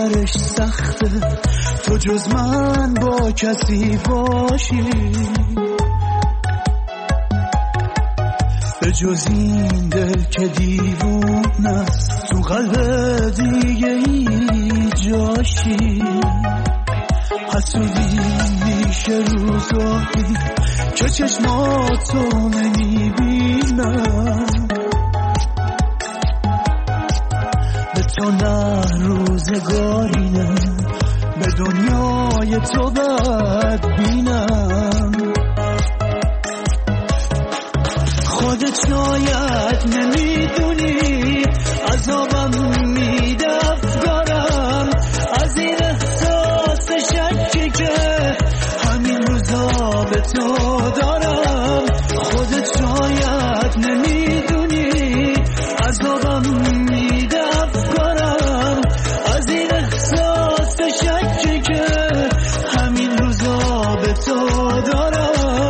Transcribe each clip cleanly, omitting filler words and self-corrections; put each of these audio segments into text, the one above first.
باورش سخته تو جز من با کسی باشی، به جز این دل که دیوون است تو قلب دیگه ای جاشی. حسودی میشه روزایی که چشماتو نمیبینم، به تو نه روزگاری نه به دنیای تو بدبینم. خودت شاید نمیدونی عذابم میده افکارم از این احساس شکی که همین روزا به تو دارم. خودت شاید نمیدونی عذابم میده افکارم از این احساس شکی که همین روزا به تو دارم.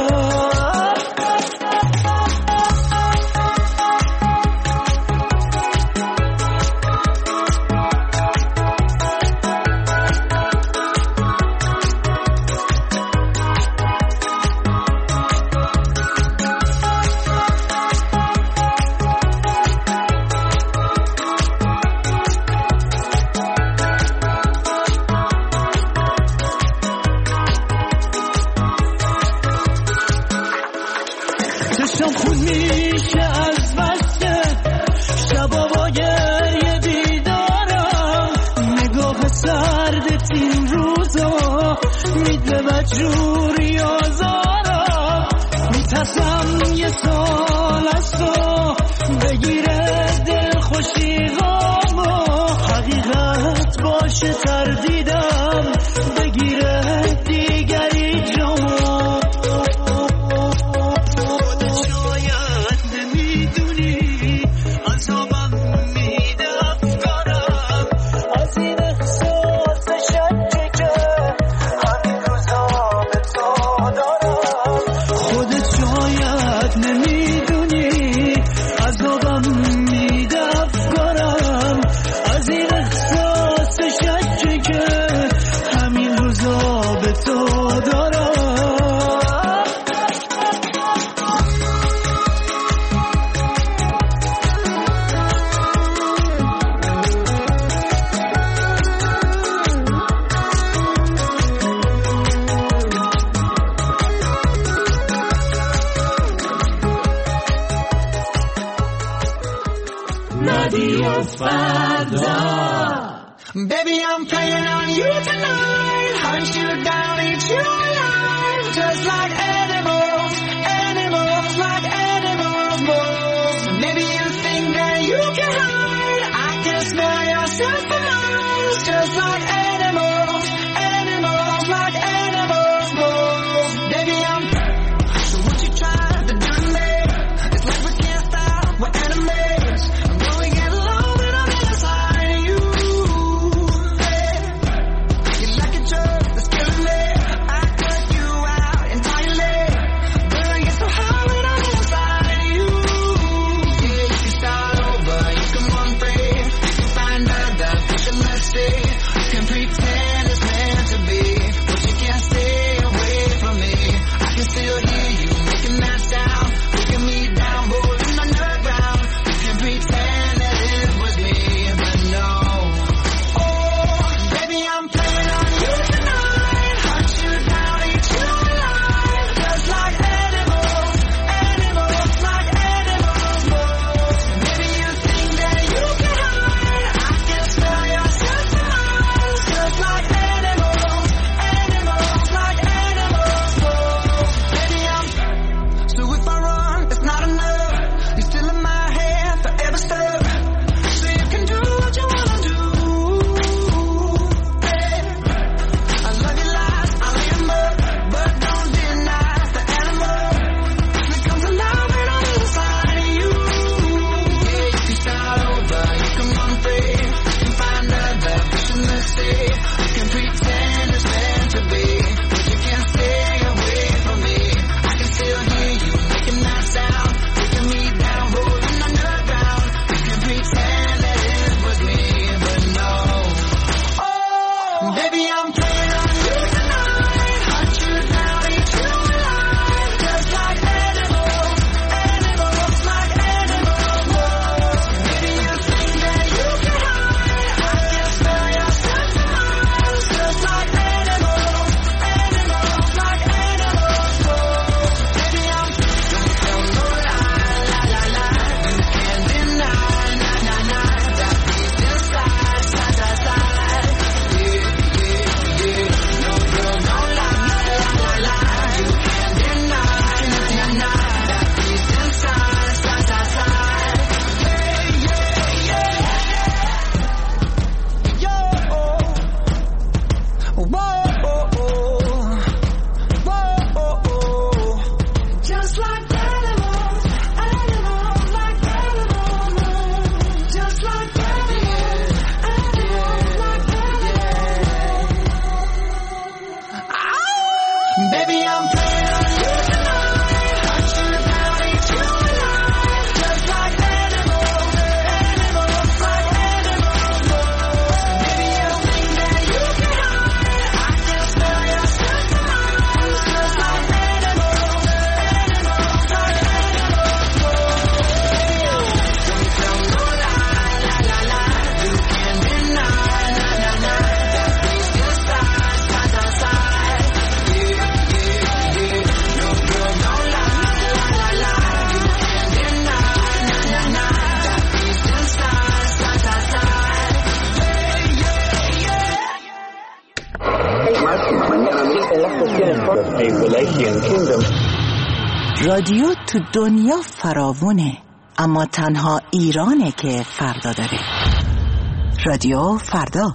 چشم خون میشه از وسته شبا با گریه بیدارم، نگاه سردت این روزا میده مجروری آزارم. میترسم یه سال از تو بگیره دل خوشی غامو، حقیقت باشه تردیدم بگیره دیگری جامو. Baby, I'm playing on you tonight. Hunt you down, eat you alive. Just like animals, animals, like animals, moles. Maybe you think that you can hide. I can smell yourself for miles. Just like animals, animals, like animals, moles. Baby, I'm perfect. So what you trying to do to me? It's like we can't stop, we're enemies. I'm gonna get along when I'm inside of you. Can رادیو تو دنیا فراوونه، اما تنها ایرانه که فردا داره. رادیو فردا.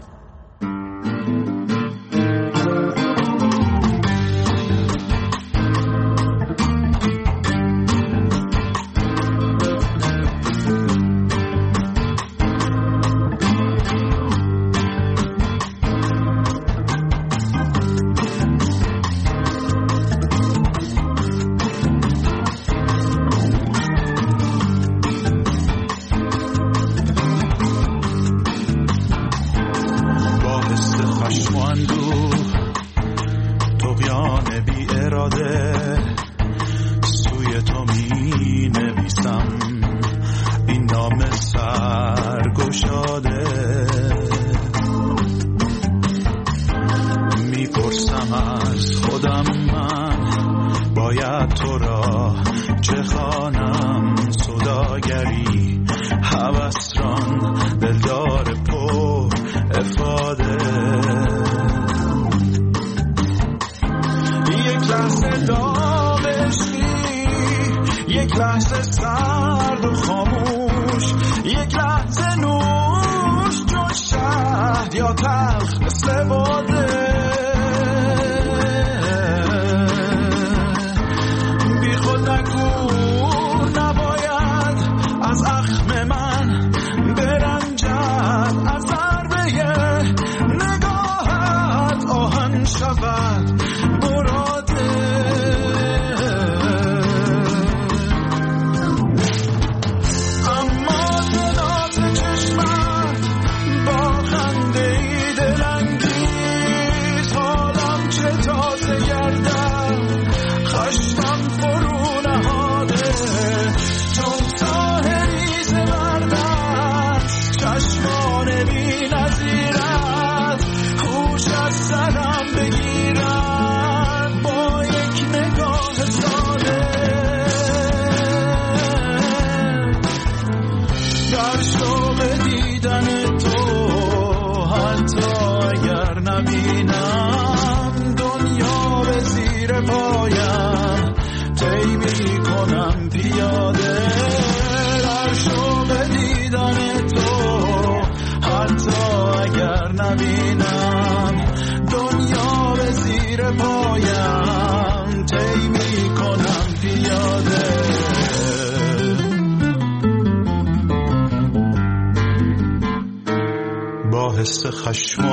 حس خشم و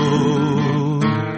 اندوه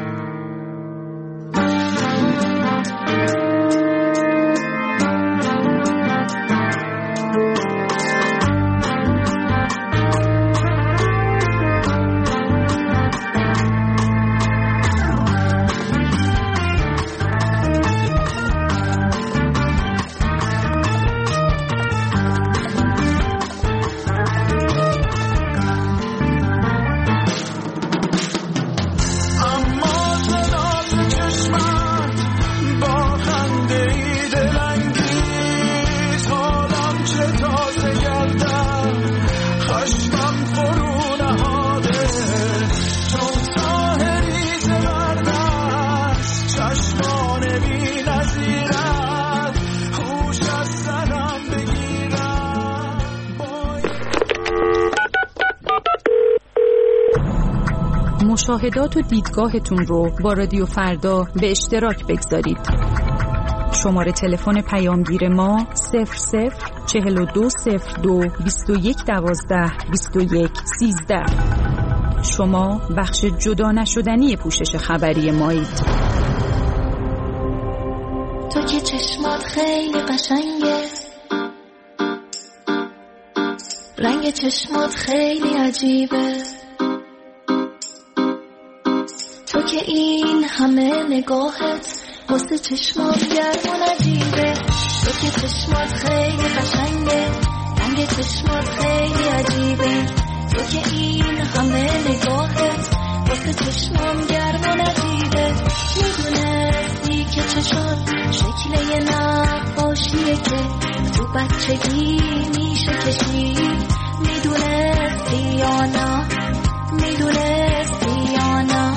مشاهدات و دیدگاهتون رو با رادیو فردا به اشتراک بگذارید. شماره تلفن پیامگیر ما 00420221122113. شما بخش جدا نشدنی پوشش خبری مایید. تو که چشمات خیلی قشنگه، رنگ چشمات خیلی عجیبه، تو که این همه نگاهت واسه چشمات گرم و نجیبه، تو که چشمات خیلی قشنگه، رنگ چشمات خیلی عجیبه، تو که این همه نگاهت واسه چشمام گرم و نجیبه. میدونستی که چشات شکل یه نقاشیه که تو بچگی میشه کشید؟ میدونستی یا نه؟ میدونستی یا نه؟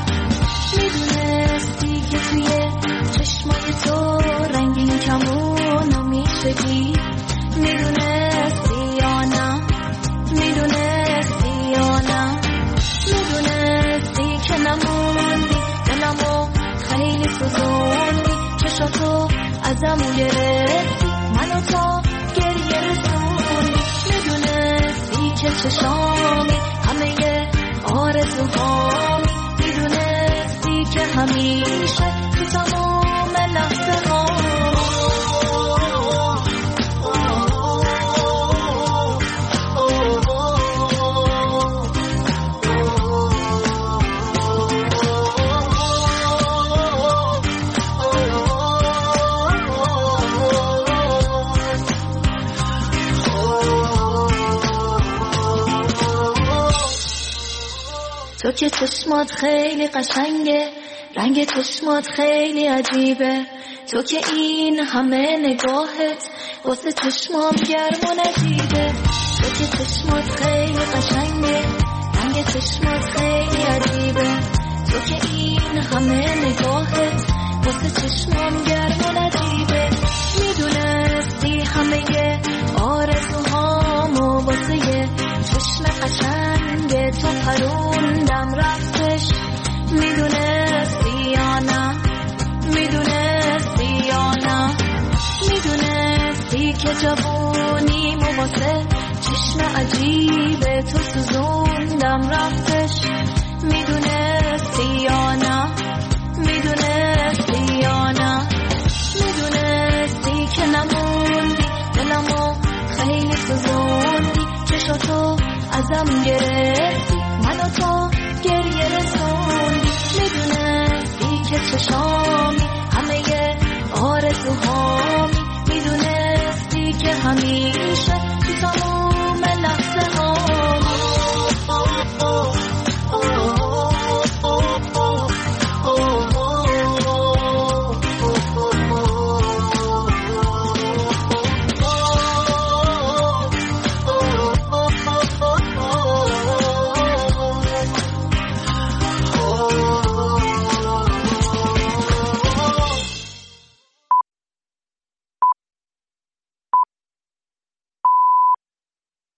میدونستی که توی چشمای تو رنگین کمونو میبینی؟ همیشگی. میدونستی یا نه، میدونستی یا نه، میدونستی که نموندی دلمو خیلی سوزوندی، چشاتو ازم گرفتی منو تا گریه رسوندی. میدونستی که چشامی همه آرزوهامی، میدونستی که همیشه تو تمام لحظه ها تو که چشمات خیلی قشنگه، رنگ چشمات خیلی عجیبه، تو که این همه نگاهت واسه چشمام گرم و نجیبه. تو که چشمات خیلی قشنگه، رنگ چشمات خیلی عجیبه، تو که این همه نگاهت واسه چشمام گرم و نجیبه. میدونستی همه آرزوهامو واسه چشم قشنگ تو پروندم رفتش. میدونستی یا نه، میدونستی یا نه، میدونستی که جوونیمو واسه چشم عجیب تو سوزوندم رفتش. میدونستی یا نه، میدونستی یا نه، میدونستی که نموندی دلمو خیلی سوزوندی، چشاتو ازم گرفتی منو تا گریه رسوندی. میدونستی که چشامی همه آرزوهامی، میدونستی که همیشه